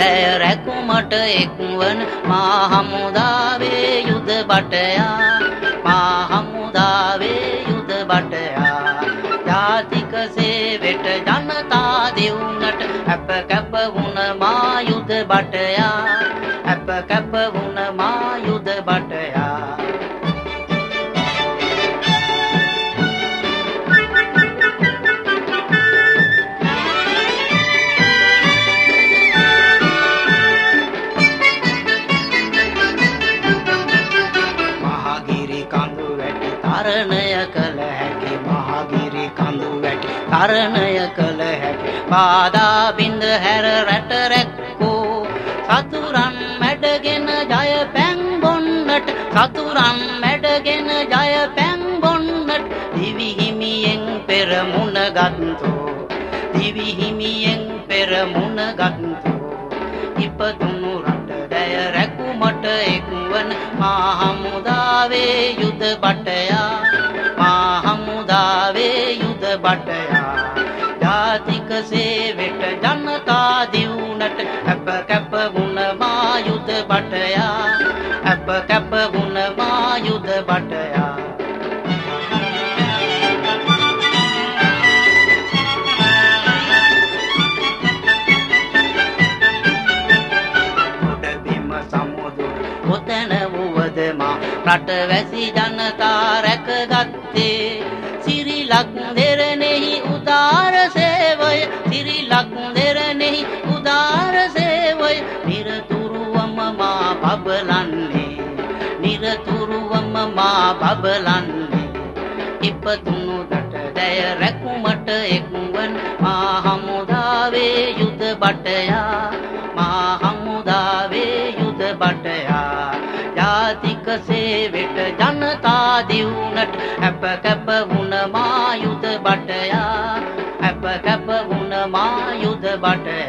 දැය රැකුමට එක්වන මා හමුදාවේ යුද බටයා මා හමුදාවේ යුද බටයා ජාතික සේවෙට ජනතා දෙවුනට අප කැප වුණ මා යුද බටයා අප කැප වුණ මා යුද බටයා තරණය කළ හැකි මහගිරි කඳු වැටි තරණය කළ හැකි බාධා බින්ද හැර රැට රැක්කෝ සතුරන් මැඩගෙන ජය පැන් බොන්නට සතුරන් මැඩගෙන ජය පැන් බොන්නට දිවි හිමියෙන් පෙරමුණ ගත්තෝ දිවි හිමියෙන් පෙරමුණ ගත්තෝ ඉපදුණු රට දැය රැකුමට එක්වන මා හමුදාවේ යුද බටයා මා හමුදාවේ යුද බටයා ජාතික සේවෙට ජනතා දිවුනට අප කැප වුණ මා යුද බටයා අප කැප වුණ මා යුද බටයා රටවැසි ජනතා රැකගත්තේ සිරිලක් දෙරණෙහි උදාර සේවය සිරිලක් දෙරණෙහි උදාර සේවය නිරතුරුවම මා බබලන්නේ නිරතුරුවම මා බබලන්නේ ඉපතුණු රට දැය රැකුමට එක්වන මා හමුදාවේ යුද බටයා මා හමුදාවේ යුද බටයා ජාතික සේවෙට ජනතා දිවුනට අප කැප වුණ මා යුද බටයා අප කැප වුණ මා යුද බටයා